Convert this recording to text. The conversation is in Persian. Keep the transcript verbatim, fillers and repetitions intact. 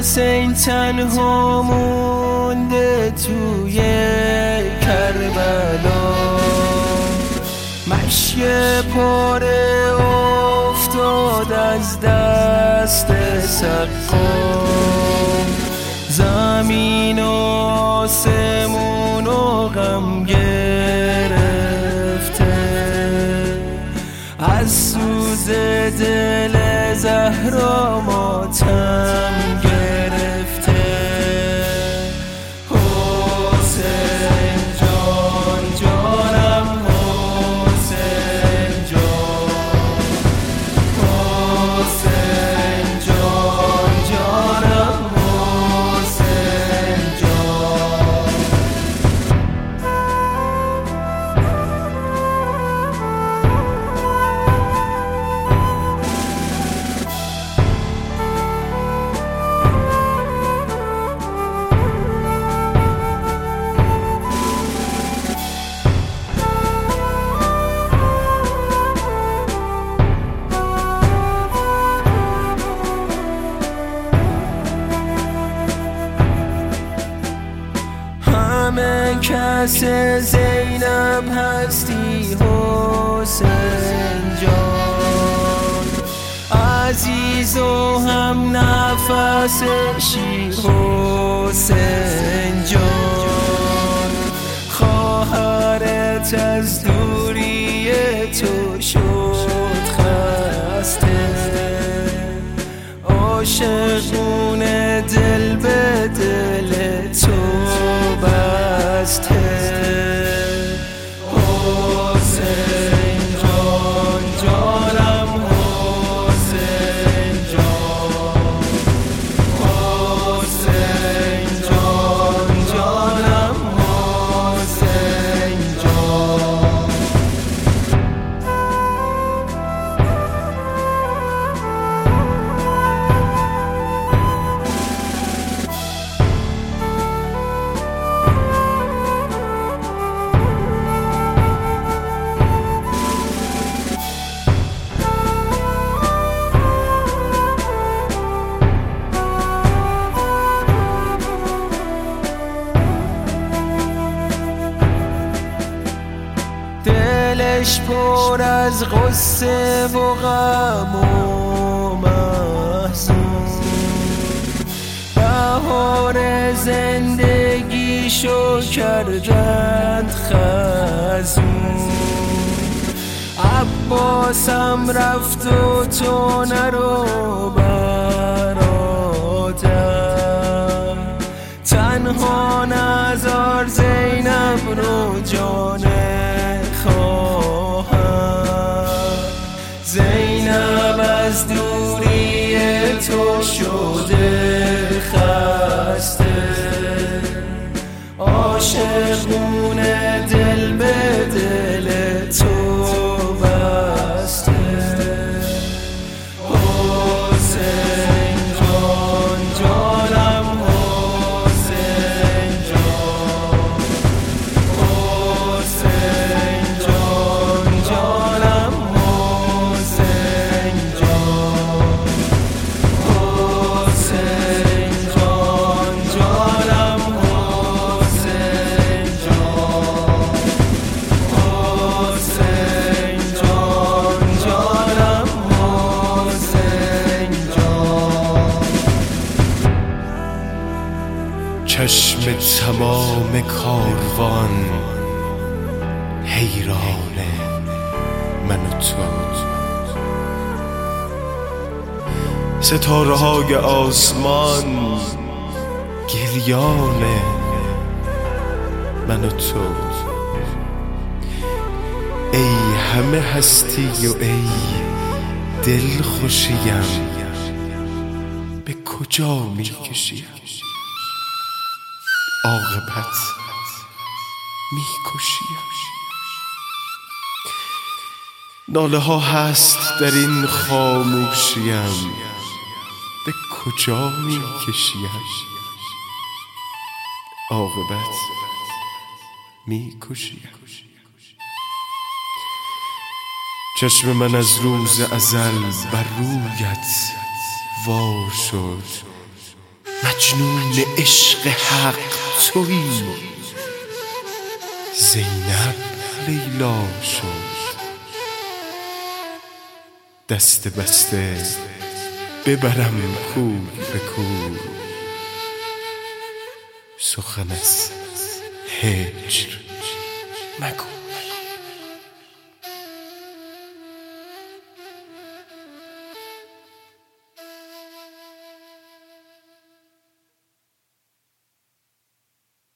حسین تنها مونده توی کربلا، مشی پاره افتاد از دست سقام، زمین و آسمون و غم گرفته، از سوز دل زهرا ماتم گرفته. حسین جان جانم، حسین جان، حسین جان جانم، حسین جان. همه کس زینب هستی حسین جان، عزیز و هم نفسشی حسین جان، خواهرت از دوری تو شد خسته، عاشقون دل به دل تو بسته. حسین جان جانم، حسین جان، حسین جان جانم، حسین جان. دلش پر از غصه و غم و محزون، بهار زندگیشو کردند خزون، عباسم رفت و تو نرو برادر، تنها نذار زینب رو جانه خواهم، زینب از دوری تو شده خسته، عاشقون دل به دل تو بسته. حسین جان جانم، حسین جان، حسین جان جانم، حسین جان، حسین جان جانم، حسین جان، حسین جان جانم، حسین جان. چشم تمام کاروان حیران من و تو، ستاره های آسمان گریان من و تو، ای همه هستی و ای دل خوشیم، به کجا می کشی؟ عاقبت می کشی. ناله ها هست در این خاموشیم، به کجا می کشیم؟ عاقبت می کشیم. چشم من از روز ازل بر رویت وا شد، مجنون عشق حق تویی. زینب لیلا شد، دست بسته ببرم کور به کور. سخن از هجر مگو.